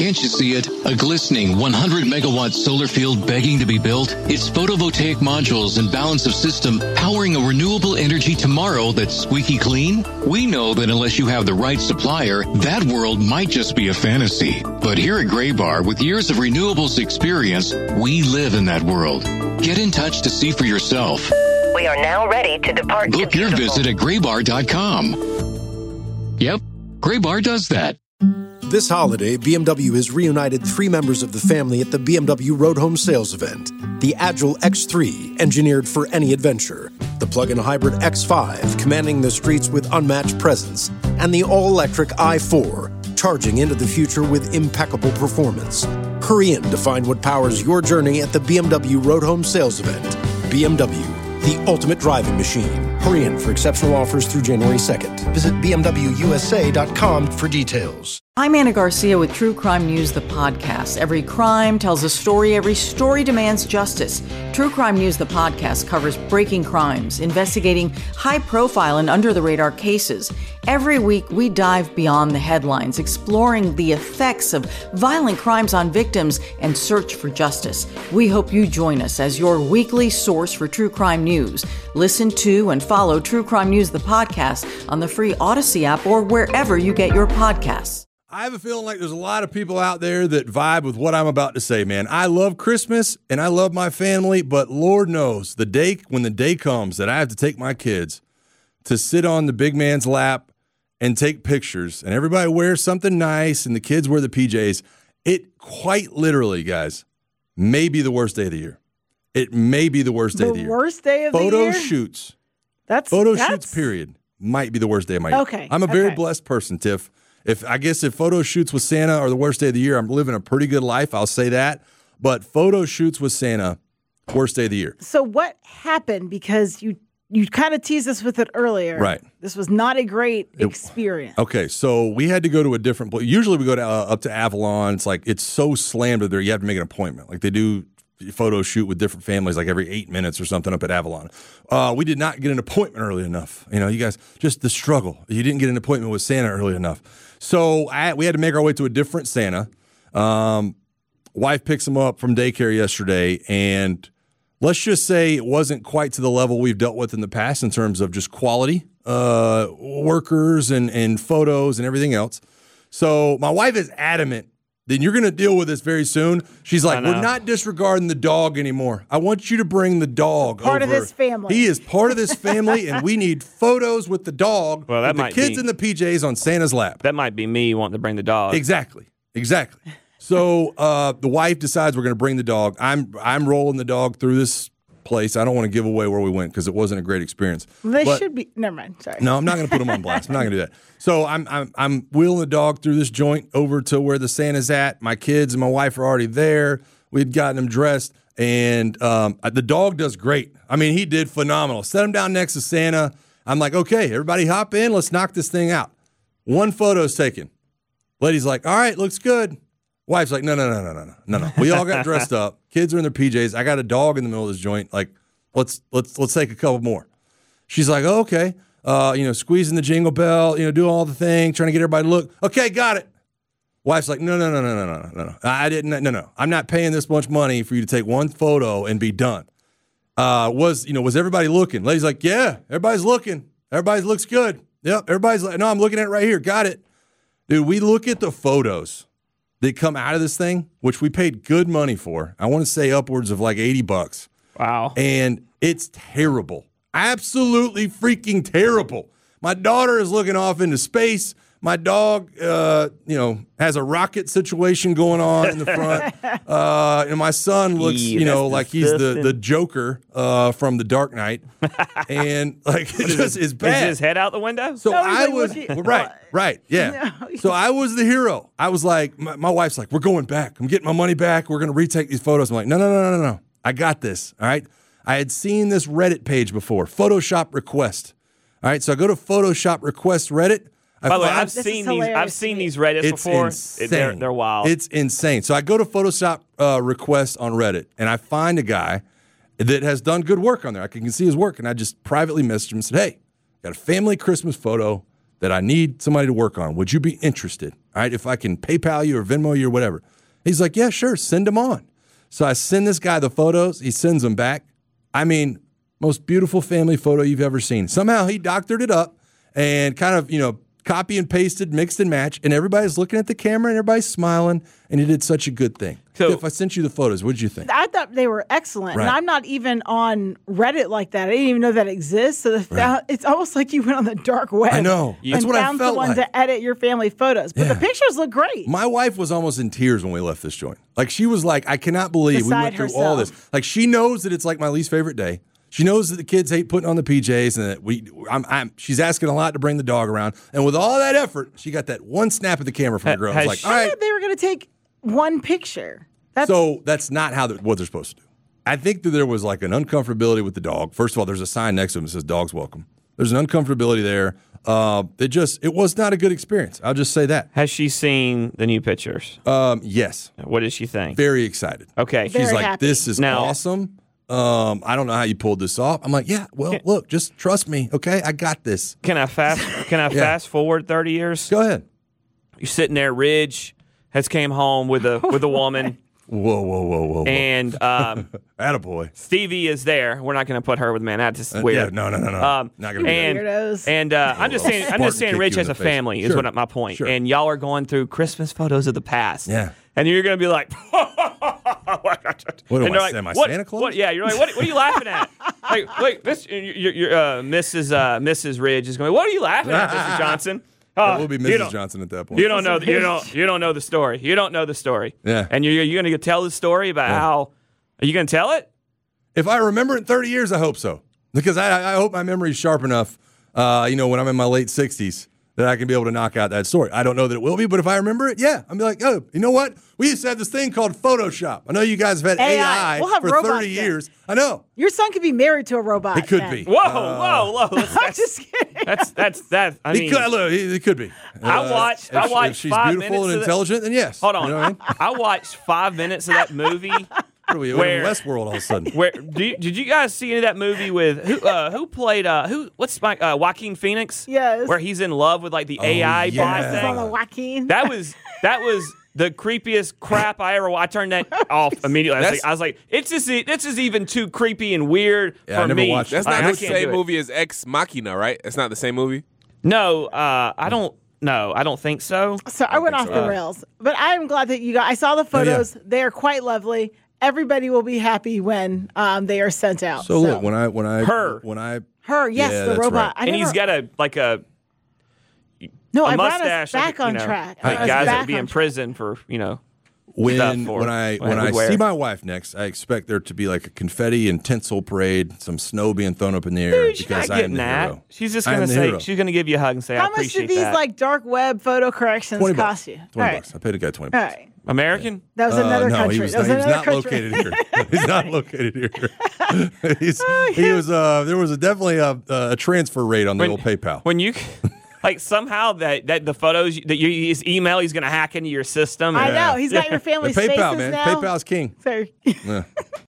Can't you see it? A glistening 100-megawatt solar field begging to be built? It's photovoltaic modules and balance of system powering a renewable energy tomorrow that's squeaky clean? We know that unless you have the right supplier, that world might just be a fantasy. But here at Graybar, with years of renewables experience, we live in that world. Get in touch to see for yourself. We are now ready to depart. Book your visit at graybar.com. Yep, Graybar does that. This holiday, BMW has reunited 3 members of the family at the BMW Road Home Sales Event. The Agile X3, engineered for any adventure. The plug-in hybrid X5, commanding the streets with unmatched presence. And the all-electric i4, charging into the future with impeccable performance. Hurry in to find what powers your journey at the BMW Road Home Sales Event. BMW, the ultimate driving machine. Hurry in for exceptional offers through January 2nd. Visit BMWUSA.com for details. I'm Anna Garcia with True Crime News, the podcast. Every crime tells a story. Every story demands justice. True Crime News, the podcast, covers breaking crimes, investigating high-profile and under-the-radar cases. Every week, we dive beyond the headlines, exploring the effects of violent crimes on victims and search for justice. We hope you join us as your weekly source for true crime news. Listen to and follow True Crime News, the podcast, on the free Odyssey app or wherever you get your podcasts. I have a feeling like there's a lot of people out there that vibe with what I'm about to say, man. I love Christmas and I love my family, but Lord knows when the day comes that I have to take my kids to sit on the big man's lap and take pictures, and everybody wears something nice and the kids wear the PJs, it quite literally, guys, may be the worst day of the year. It may be the worst day of the year. The worst day of the year? Photo shoots. Photo shoots, period, might be the worst day of my year. Okay. I'm a very blessed person, Tiff. If photo shoots with Santa are the worst day of the year, I'm living a pretty good life. I'll say that. But photo shoots with Santa, worst day of the year. So what happened? Because you kind of teased us with it earlier. Right. This was not a great experience. Okay, so we had to go to a different place. Usually we go to up to Avalon. It's so slammed there, you have to make an appointment. Like they do photo shoot with different families like every 8 minutes or something up at Avalon. We did not get an appointment early enough. You guys, just the struggle. You didn't get an appointment with Santa early enough. So we had to make our way to a different Santa. Wife picks him up from daycare yesterday, and let's just say it wasn't quite to the level we've dealt with in the past in terms of just quality, workers and photos and everything else. So my wife is adamant that you're going to deal with this very soon. She's like, we're not disregarding the dog anymore. I want you to bring the dog Part over. of this family. He is part of this family, and we need photos with the dog, Well, that with the might kids be- in the PJs on Santa's lap. That might be me wanting to bring the dog. Exactly. So the wife decides we're going to bring the dog. I'm rolling the dog through this place. I don't want to give away where we went because it wasn't a great experience. Should be. Never mind. Sorry. No, I'm not going to put them on blast. I'm not going to do that. So I'm wheeling the dog through this joint over to where the Santa's at. My kids and my wife are already there. We'd gotten them dressed, and the dog does great. I mean, he did phenomenal. Set him down next to Santa. I'm like, okay, everybody hop in. Let's knock this thing out. One photo's taken. Lady's like, all right, looks good. Wife's like, no. We all got dressed up. Kids are in their PJs. I got a dog in the middle of this joint. Like, let's take a couple more. She's like, oh, okay. Squeezing the jingle bell, do all the thing, trying to get everybody to look. Okay, got it. Wife's like, no. I'm not paying this much money for you to take one photo and be done. Was everybody looking? Lady's like, yeah, everybody's looking. Everybody looks good. Yep, everybody's like, no, I'm looking at it right here. Got it. Dude, we look at the photos that come out of this thing, which we paid good money for. I want to say upwards of like $80. Wow. And it's terrible. Absolutely freaking terrible. My daughter is looking off into space. My dog, has a rocket situation going on in the front. And my son looks, like he's the Joker from The Dark Knight. And like it just is bad. Is his head out the window? So I was right, yeah. No. So I was the hero. I was like, my wife's like, we're going back. I'm getting my money back. We're going to retake these photos. I'm like, no. I got this. All right. I had seen this Reddit page before, Photoshop request. All right. So I go to Photoshop request Reddit. By the way, I've seen these Reddits before. Insane. They're wild. It's insane. So I go to Photoshop request on Reddit, and I find a guy that has done good work on there. I can see his work, and I just privately messaged him and said, hey, got a family Christmas photo that I need somebody to work on. Would you be interested? All right, if I can PayPal you or Venmo you or whatever. He's like, yeah, sure, send them on. So I send this guy the photos. He sends them back. I mean, most beautiful family photo you've ever seen. Somehow he doctored it up and kind of, copy and pasted, mixed and matched, and everybody's looking at the camera and everybody's smiling, and he did such a good thing. So if I sent you the photos, what did you think? I thought they were excellent, right. And I'm not even on Reddit like that. I didn't even know that exists. So it's almost like you went on the dark web. I know. That's what I felt like. And found someone to edit your family photos. But the pictures look great. My wife was almost in tears when we left this joint. Like, she was like, I cannot believe we went through all this. Like, she knows that it's like my least favorite day. She knows that the kids hate putting on the PJs, and that she's asking a lot to bring the dog around. And with all that effort, she got that one snap at the camera from the girl. I was like, all right. I thought they were going to take one picture. So that's not what they're supposed to do. I think that there was like an uncomfortability with the dog. First of all, there's a sign next to him that says "Dogs Welcome." There's an uncomfortability there. It was not a good experience. I'll just say that. Has she seen the new pictures? Yes. What does she think? Very excited. Okay. She's like, happy. This is awesome. I don't know how you pulled this off. I'm like, yeah, well, look, just trust me, okay? I got this. Can I fast forward 30 years? Go ahead. You're sitting there, Ridge has came home with a woman. Whoa. And attaboy. Stevie is there. We're not going to put her with man. That's just weird. Yeah, no. Not gonna be weirdos. And I'm just saying Ridge has a family is what my point. Sure. And y'all are going through Christmas photos of the past. Yeah. And you're going to be like, what am I Santa Claus? Yeah, you're like, what are you laughing at? like this, Mrs. Ridge is going, what are you laughing at, Mr. Johnson? It will be Mrs. Johnson at that point. You don't know the story. You don't know the story. Yeah. And you're going to tell the story about how. Are you going to tell it? If I remember it in 30 years, I hope so. Because I hope my memory is sharp enough, when I'm in my late 60s, that I can be able to knock out that story. I don't know that it will be, but if I remember it, yeah. I'll be like, oh, you know what? We used to have this thing called Photoshop. I know you guys have had AI we'll have for 30 years. I know. Your son could be married to a robot. It could be. Whoa. I'm just kidding. That's that. I mean, it could be. I watched if she's 5 beautiful minutes and intelligent, then yes. Hold on. You know what I mean? I watched 5 minutes of that movie. What are we in Westworld all of a sudden? Did you guys see any of that movie with who played Joaquin Phoenix? Yes. Where he's in love with like the AI bot thing. Joaquin. That was the creepiest crap I ever watched. I turned that off immediately. I was like, this is even too creepy and weird for I never me. watched it. That's not the same movie as Ex Machina, right? It's not the same movie? No, I don't think so. So I went off the rails. But I am glad that I saw the photos. They are quite lovely. Everybody will be happy when they are sent out. So look, when I yes, the robot. Right. And he's got a I mustache, brought us back on track. Like guys that would be in prison for when I see my wife next, I expect there to be like a confetti and tinsel parade, some snow being thrown up in the air. Dude, she's not getting that. She's just going to say, she's going to give you a hug and say, I appreciate that. How much did these dark web photo corrections cost you? $20. I paid a guy $20. All right. American? That was another country. He was not located here. He's not located here. There was definitely a transfer rate on the old PayPal. When you somehow that the photos that his email, he's going to hack into your system. I know. He's got your family's faces PayPal, man. now. PayPal's king. Sorry. Yeah.